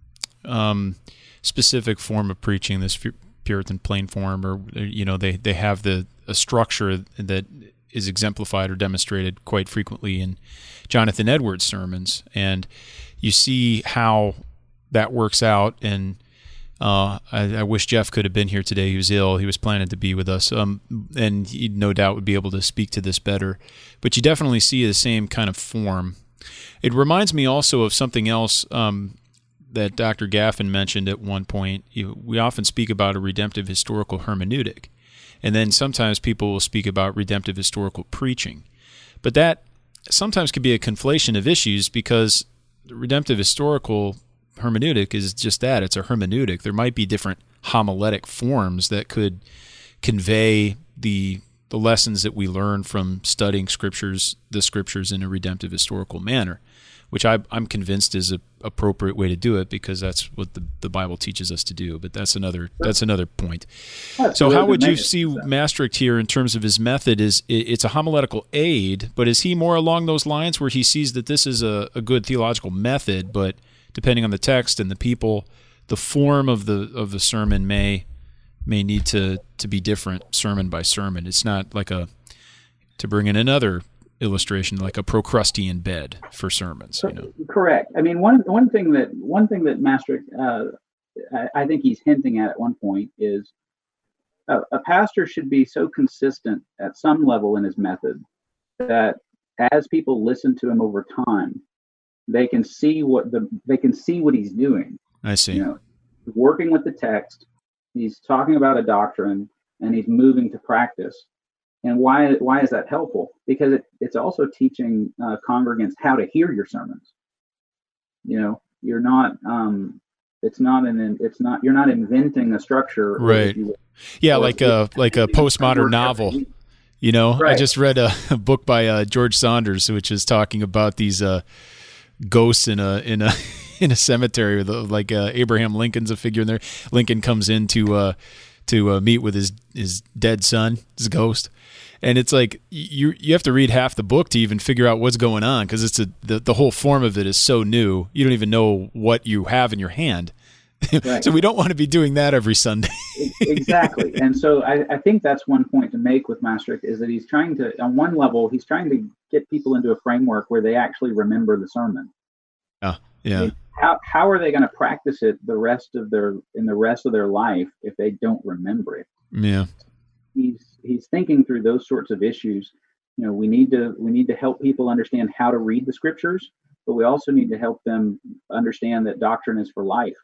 um, specific form of preaching, this Puritan plain form, or you know, they they have the a structure that is exemplified or demonstrated quite frequently in Jonathan Edwards' sermons, and you see how that works out. And uh, I, I wish Jeff could have been here today. He was ill. He was planning to be with us, um, and he no doubt would be able to speak to this better. But you definitely see the same kind of form. It reminds me also of something else um, that Doctor Gaffin mentioned at one point. You, we often speak about a redemptive historical hermeneutic, and then sometimes people will speak about redemptive historical preaching. But that sometimes can be a conflation of issues, because the redemptive historical hermeneutic is just that. It's a hermeneutic. There might be different homiletic forms that could convey the the lessons that we learn from studying scriptures, the scriptures in a redemptive historical manner, which I, I'm convinced is a appropriate way to do it, because that's what the, the Bible teaches us to do. But that's another that's another point. That's So really how would good you message, see so. Maastricht here in terms of his method? Is it- it's a homiletical aid, but is he more along those lines where he sees that this is a, a good theological method, but depending on the text and the people, the form of the of the sermon may may need to, to be different sermon by sermon. It's not like a, to bring in another illustration, like a Procrustean bed for sermons. You know? Correct. I mean, one one thing that one thing that Maastricht, uh, I, I think he's hinting at at one point is a, a pastor should be so consistent at some level in his method that as people listen to him over time, they can see what the they can see what he's doing. I see. You know, working with the text, he's talking about a doctrine, and he's moving to practice. And why why is that helpful? Because it, it's also teaching uh, congregants how to hear your sermons. You know, you're not um, it's not an it's not you're not inventing a structure, Right. You, Yeah, like a like a postmodern novel. You know, Right. I just read a, a book by uh, George Saunders, which is talking about these uh, ghosts in a in a in a cemetery. With, uh, like uh, Abraham Lincoln's a figure in there. Lincoln comes in to uh, to uh, meet with his his dead son, his ghost, and it's like you you have to read half the book to even figure out what's going on, because it's a the, the whole form of it is so new. You don't even know what you have in your hand. Right. So we don't want to be doing that every Sunday. Exactly. And so I, I think that's one point to make with Maastricht, is that he's trying to, on one level, he's trying to get people into a framework where they actually remember the sermon. Oh, Yeah. I mean, how how are they going to practice it the rest of their in the rest of their life if they don't remember it? Yeah. He's he's thinking through those sorts of issues. You know, we need to we need to help people understand how to read the scriptures, but we also need to help them understand that doctrine is for life.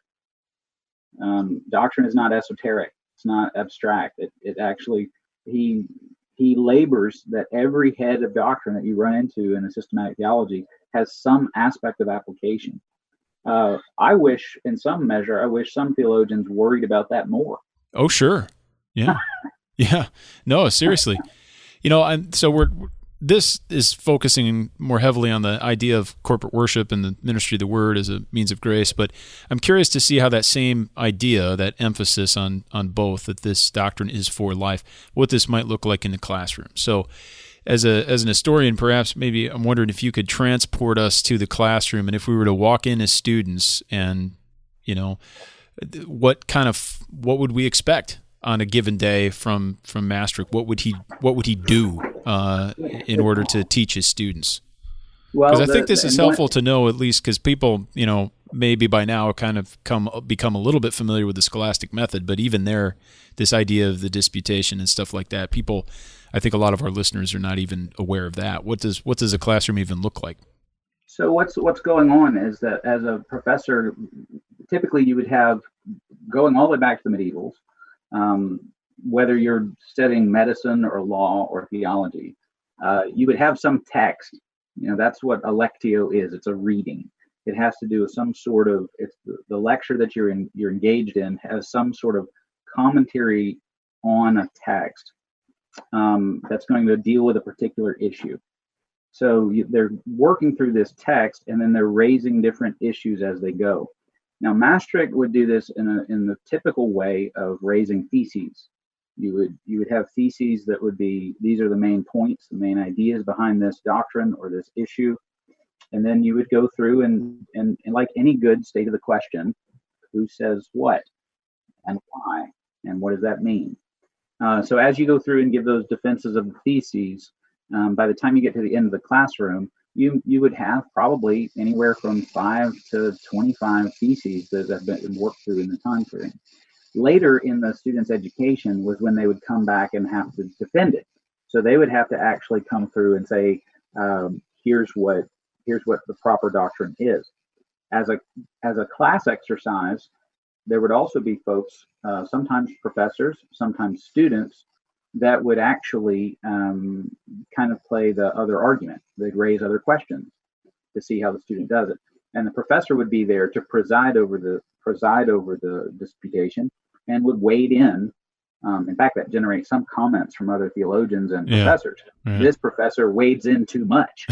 Um, doctrine is not esoteric. It's not abstract. It, it actually he he labors that every head of doctrine that you run into in a systematic theology has some aspect of application. Uh, I wish, in some measure, I wish some theologians worried about that more. Oh, sure. Yeah. Yeah. No, seriously. You know, and so we're this is focusing more heavily on the idea of corporate worship and the ministry of the word as a means of grace, but I'm curious to see how that same idea, that emphasis on on both, that this doctrine is for life, what this might look like in the classroom. So as a as an historian, perhaps maybe I'm wondering if you could transport us to the classroom, and if we were to walk in as students, and you know, what kind of what would we expect on a given day from from Mastrick? What would he what would he do uh, in order to teach his students? Because Well, I think the- this is and one- helpful to know, at least because people, you know, maybe by now kind of come become a little bit familiar with the scholastic method, but even there, this idea of the disputation and stuff like that, people, I think a lot of our listeners are not even aware of that. What does what does a classroom even look like? So what's what's going on is that as a professor, typically you would have, going all the way back to the medievals, um, whether you're studying medicine or law or theology, uh, you would have some text. You know, that's what a lectio is. It's a reading. It has to do with some sort of, it's the, the lecture that you're in, you're engaged in has some sort of commentary on a text um, that's going to deal with a particular issue. So you, they're working through this text, and then they're raising different issues as they go. Now, Maastricht would do this in a in the typical way of raising theses. You would you would have theses that would be, these are the main points, the main ideas behind this doctrine or this issue, and then you would go through and and, and like any good state of the question, who says what and why and what does that mean? Uh, so as you go through and give those defenses of the theses, um, by the time you get to the end of the classroom, you you would have probably anywhere from five to twenty-five theses that have been worked through in the time period. Later in the student's education was when they would come back and have to defend it. So they would have to actually come through and say, um, here's what here's what the proper doctrine is. As a as a class exercise, there would also be folks, uh, sometimes professors, sometimes students, that would actually um, kind of play the other argument. They'd raise other questions to see how the student does it, and the professor would be there to preside over the preside over the disputation and would wade in. Um, in fact, that generates some comments from other theologians and Yeah. professors. Right. This professor wades in too much.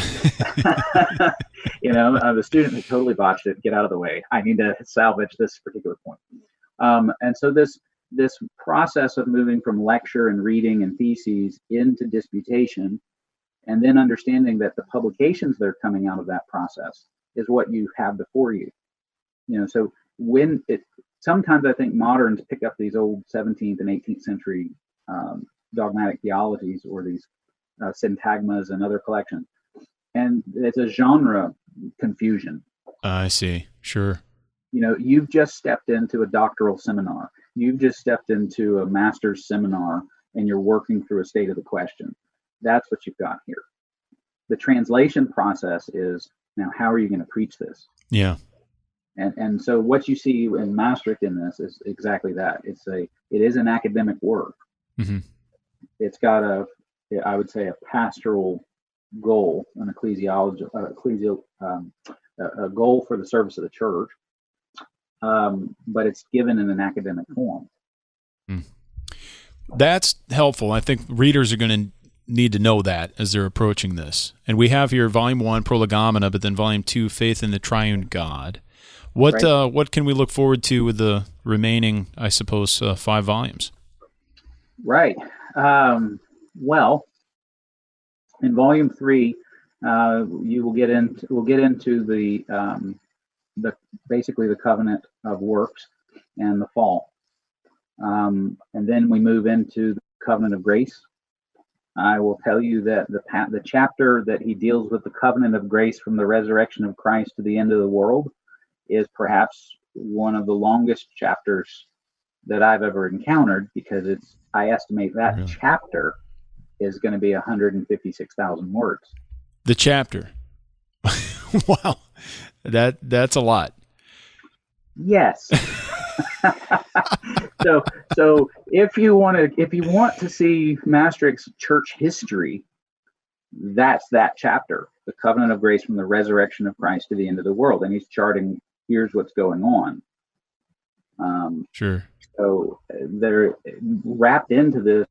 you know, uh, the student who totally botched it, get out of the way. I need to salvage this particular point. Um, and so this this process of moving from lecture and reading and theses into disputation, and then understanding that the publications that are coming out of that process is what you have before you. You know, so when it sometimes I think moderns pick up these old seventeenth and eighteenth century um, dogmatic theologies or these uh, syntagmas and other collections, and it's a genre confusion. I see. Sure. You know, you've just stepped into a doctoral seminar. You've just stepped into a master's seminar, and you're working through a state of the question. That's what you've got here. The translation process is, now how are you going to preach this? Yeah. And and so what you see in Maastricht in this is exactly that. It's a it is an academic work. Mm-hmm. It's got a, I would say, a pastoral goal, an ecclesiology, uh, ecclesial, um, a, a goal for the service of the church. Um, but it's given in an academic form. Mm. That's helpful. I think readers are going to need to know that as they're approaching this. And we have here volume one, Prolegomena, but then volume two, Faith in the Triune God. What Right. uh, what can we look forward to with the remaining, I suppose, uh, five volumes? Right. Um, well, in volume three, uh, you will get into we'll get into the um, the basically the covenant of works and the fall, um, and then we move into the covenant of grace. I will tell you that the the chapter that he deals with the covenant of grace from the resurrection of Christ to the end of the world is perhaps one of the longest chapters that I've ever encountered, because it's, I estimate that Really? chapter is going to be one hundred fifty-six thousand words. The chapter. Wow. That that's a lot. Yes. so so if you want to if you want to see Maastricht's church history, that's that chapter, the covenant of grace from the resurrection of Christ to the end of the world. And he's charting, here's what's going on. Um, sure. So they're wrapped into this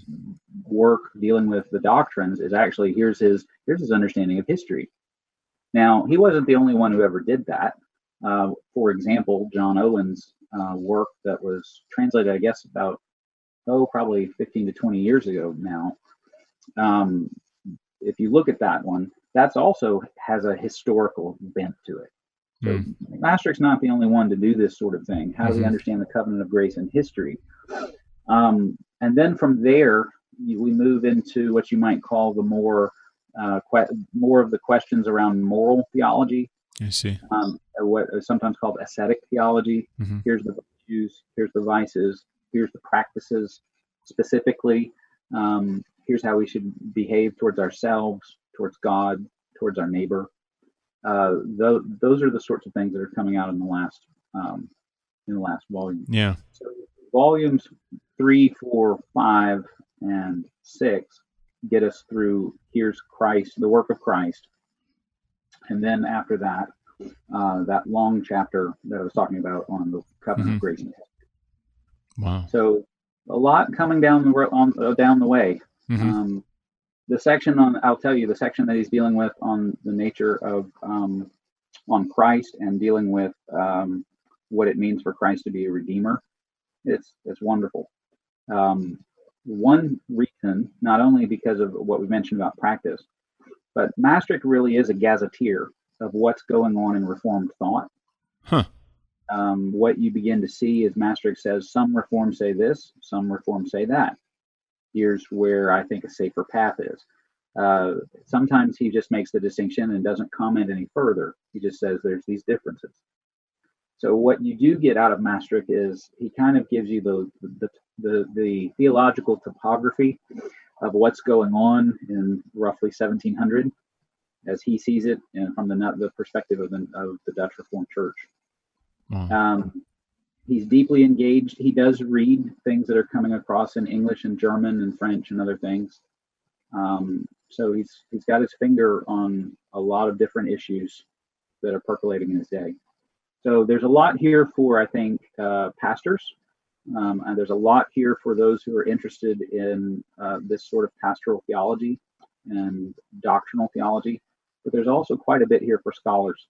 work dealing with the doctrines is actually, here's his, here's his understanding of history. Now, he wasn't the only one who ever did that. Uh, for example, John Owen's uh, work that was translated, I guess, about, oh, probably fifteen to twenty years ago now. Um, if you look at that one, that's also has a historical bent to it. So mm. Maastricht's not the only one to do this sort of thing. How mm-hmm. do we understand the covenant of grace in history? Um, and then from there, you, we move into what you might call the more uh, que- more of the questions around moral theology. I see. Um, what is sometimes called ascetic theology. Mm-hmm. Here's the virtues, here's the vices, here's the practices specifically. Um, here's how we should behave towards ourselves, towards God, towards our neighbor. Uh, th- those are the sorts of things that are coming out in the last um, in the last volume. Yeah. So volumes three, four, five, and six get us through. Here's Christ, the work of Christ, and then after that, uh, that long chapter that I was talking about on the covenant mm-hmm. of grace and history. Wow. So a lot coming down the ro- on uh, down the way. Mm-hmm. Um, The section on, I'll tell you, the section that he's dealing with on the nature of, um, on Christ and dealing with um, what it means for Christ to be a redeemer, it's it's wonderful. Um, one reason, not only because of what we mentioned about practice, but Maastricht really is a gazetteer of what's going on in Reformed thought. Huh. Um, what you begin to see is Maastricht says some Reforms say this, some Reforms say that. Here's where I think a safer path is. Uh, sometimes he just makes the distinction and doesn't comment any further. He just says there's these differences. So what you do get out of Maastricht is he kind of gives you the the, the, the theological topography of what's going on in roughly seventeen hundred as he sees it, and from the, the perspective of the, of the Dutch Reformed Church. Mm. Um, He's deeply engaged. He does read things that are coming across in English and German and French and other things. Um, so he's he's got his finger on a lot of different issues that are percolating in his day. So there's a lot here for, I think, uh, pastors. Um, and there's a lot here for those who are interested in uh, this sort of pastoral theology and doctrinal theology. But there's also quite a bit here for scholars.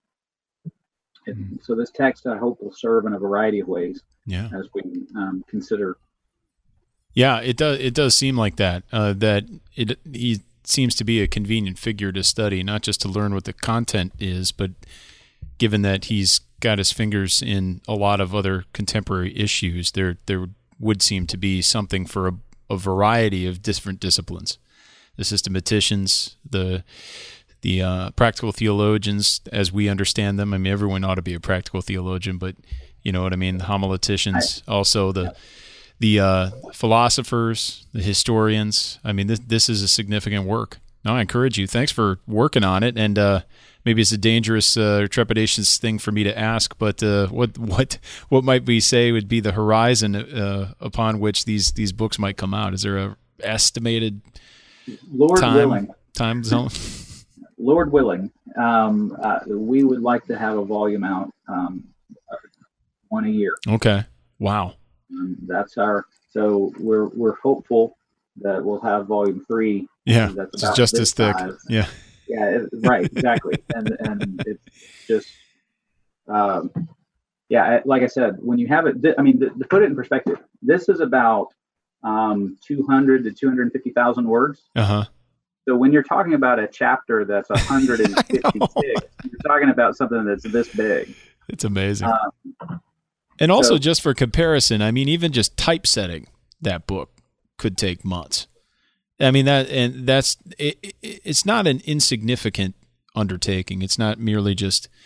So this text, I hope, will serve in a variety of ways yeah. as we um, consider. Yeah, it does. It does seem like that. Uh, that it he seems to be a convenient figure to study, not just to learn what the content is, but given that he's got his fingers in a lot of other contemporary issues, there there would seem to be something for a, a variety of different disciplines. The systematicians, the The uh, practical theologians, as we understand them. I mean, everyone ought to be a practical theologian, but you know what I mean. The homileticians, also the the uh, philosophers, the historians. I mean, this this is a significant work. No, I encourage you. Thanks for working on it. And uh, maybe it's a dangerous uh, or trepidatious thing for me to ask, but uh, what what what might we say would be the horizon uh, upon which these these books might come out? Is there a estimated Lord time willing. time zone? Lord willing, um, uh, we would like to have a volume out um, one a year. Okay. Wow. Um, that's our. So we're we're hopeful that we'll have volume three. Yeah, that's it's just as thick. size. Yeah. Yeah. It, right. Exactly. and and it's just. Um, yeah. Like I said, when you have it, th- I mean, th- to put it in perspective, this is about um, two hundred to two hundred fifty thousand words. Uh huh. So when you're talking about a chapter that's one hundred fifty-six, you're talking about something that's this big. It's amazing. Um, and also, so, just for comparison, I mean, even just typesetting that book could take months. I mean, that and that's it, it, it's not an insignificant undertaking. It's not merely just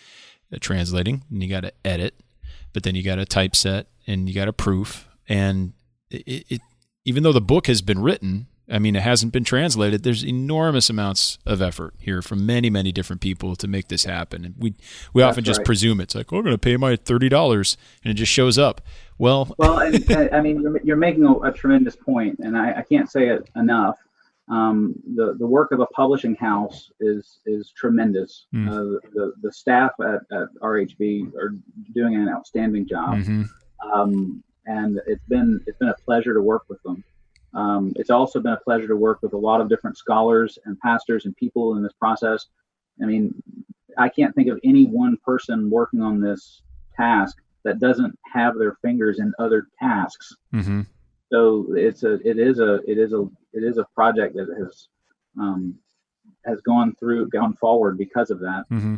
uh, translating, and you got to edit, but then you got to typeset and you got to proof. And it, it, even though the book has been written, I mean, it hasn't been translated. There's enormous amounts of effort here from many, many different people to make this happen. And we we That's often just right. presume it's like, oh, I'm going to pay my thirty dollars, and it just shows up. Well, well, and, I mean, you're, you're making a, a tremendous point, and I, I can't say it enough. Um, the the work of a publishing house is is tremendous. Mm. Uh, the the staff at, at R H B are doing an outstanding job, mm-hmm. um, and it's been it's been a pleasure to work with them. Um, it's also been a pleasure to work with a lot of different scholars and pastors and people in this process. I mean, I can't think of any one person working on this task that doesn't have their fingers in other tasks. Mm-hmm. So it's a, it is a, it is a, it is a project that has, um, has gone through, gone forward because of that. Mm-hmm.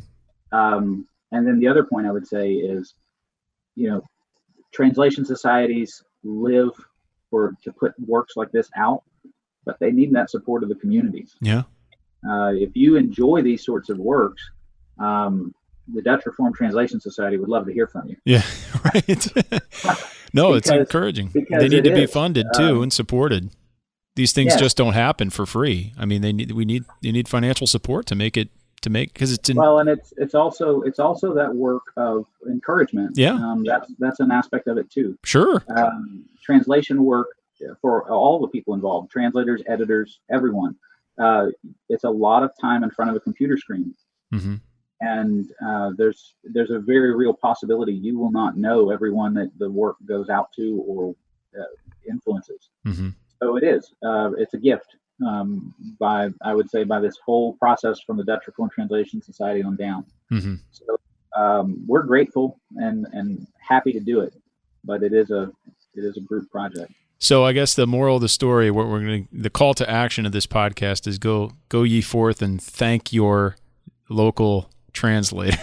Um, and then the other point I would say is, you know, translation societies live for to put works like this out, but they need that support of the communities. Yeah. Uh, if you enjoy these sorts of works, um, the Dutch Reformed Translation Society would love to hear from you. Yeah, right. No, because, it's encouraging. They need to be funded too um, and supported. These things yes. just don't happen for free. I mean, they need we need you need financial support to make it to make because it's in, well, and it's it's also it's also that work of encouragement. Yeah, um, that's that's an aspect of it too. Sure. Um, translation work for all the people involved, translators, editors, everyone. Uh, it's a lot of time in front of a computer screen. Mm-hmm. And uh, there's there's a very real possibility you will not know everyone that the work goes out to or uh, influences. Mm-hmm. So it is. Uh, it's a gift um, by, I would say, by this whole process from the Dutch Reformed Translation Society on down. Mm-hmm. So um, we're grateful and, and happy to do it, but it is a it is a group project. So I guess the moral of the story, what we're going to, the call to action of this podcast is go go ye forth and thank your local translator.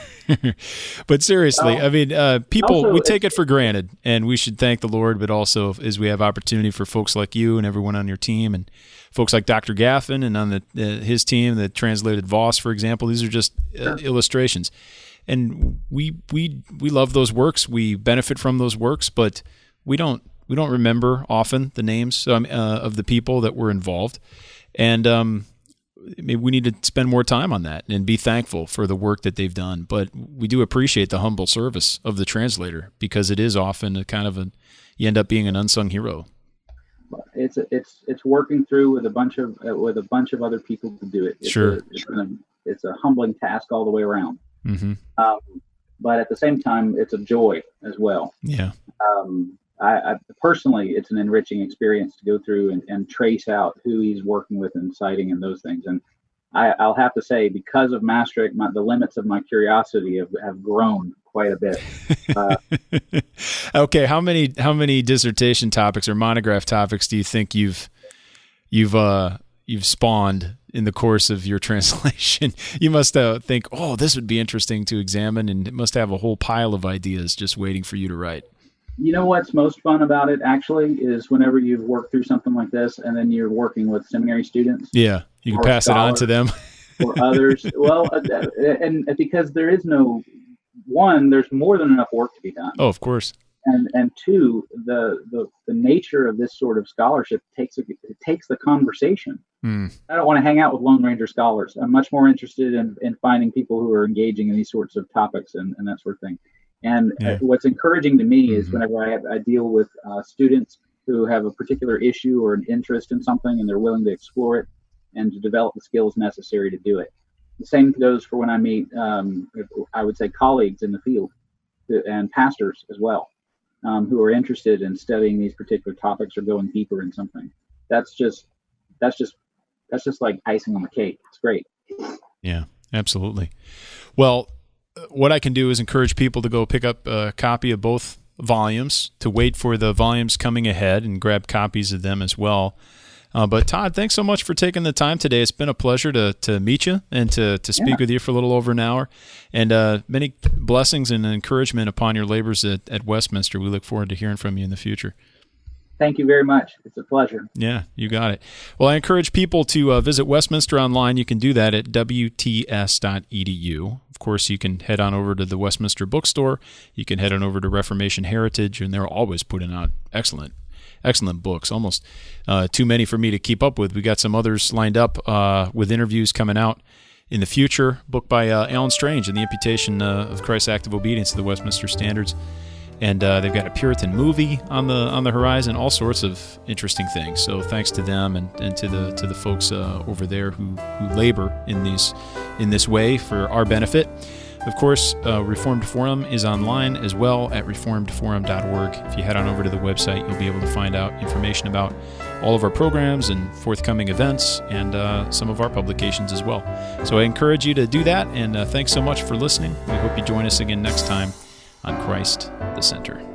But seriously, uh, I mean, uh, people, also, we take it for granted, and we should thank the Lord, but also as we have opportunity for folks like you and everyone on your team and folks like Doctor Gaffin and on the uh, his team that translated Voss, for example. These are just uh, sure. illustrations. And we we we love those works. We benefit from those works, but we don't we don't remember often the names um, uh, of the people that were involved. And um maybe we need to spend more time on that and be thankful for the work that they've done. But we do appreciate the humble service of the translator because it is often a kind of a, you end up being an unsung hero. It's it's it's working through with a bunch of uh, with a bunch of other people to do it. It's sure, a, it's, a, it's a humbling task all the way around. Mm-hmm. Um, but at the same time, it's a joy as well. Yeah. Um, I, I personally, it's an enriching experience to go through and, and trace out who he's working with and citing and those things. And I, I'll have to say, because of Maastricht, my, the limits of my curiosity have, have grown quite a bit. Uh, okay, how many how many dissertation topics or monograph topics do you think you've you've uh, you've spawned in the course of your translation? You must uh, think, oh, this would be interesting to examine, and it must have a whole pile of ideas just waiting for you to write. You know what's most fun about it, actually, is whenever you've worked through something like this and then you're working with seminary students. Yeah, you can pass it on to them. Or others. Well, and, and because there is no, one, there's more than enough work to be done. Oh, of course. And and two, the the, the nature of this sort of scholarship takes a, it takes the conversation. Mm. I don't want to hang out with Lone Ranger scholars. I'm much more interested in, in finding people who are engaging in these sorts of topics and, and that sort of thing. And yeah. what's encouraging to me is mm-hmm. whenever I, have, I deal with uh, students who have a particular issue or an interest in something and they're willing to explore it and to develop the skills necessary to do it. The same goes for when I meet, um, I would say, colleagues in the field and pastors as well, um, who are interested in studying these particular topics or going deeper in something. That's just, that's just, that's just like icing on the cake. It's great. Yeah, absolutely. Well, what I can do is encourage people to go pick up a copy of both volumes, to wait for the volumes coming ahead and grab copies of them as well. Uh, but Todd, thanks so much for taking the time today. It's been a pleasure to to meet you and to, to speak yeah. with you for a little over an hour. And uh, many blessings and encouragement upon your labors at, at Westminster. We look forward to hearing from you in the future. Thank you very much. It's a pleasure. Yeah, you got it. Well, I encourage people to uh, visit Westminster online. You can do that at w t s dot e d u. Of course, you can head on over to the Westminster Bookstore. You can head on over to Reformation Heritage, and they're always putting out excellent, excellent books. Almost uh, too many for me to keep up with. We got some others lined up uh, with interviews coming out in the future. Book by uh, Alan Strange and the Imputation uh, of Christ's Active Obedience to the Westminster Standards. And uh, they've got a Puritan movie on the on the horizon, all sorts of interesting things. So thanks to them and, and to the to the folks uh, over there who, who labor in these in this way for our benefit. Of course, uh, Reformed Forum is online as well at reformed forum dot org. If you head on over to the website, you'll be able to find out information about all of our programs and forthcoming events and uh, some of our publications as well. So I encourage you to do that, and uh, thanks so much for listening. We hope you join us again next time on Christ the Center.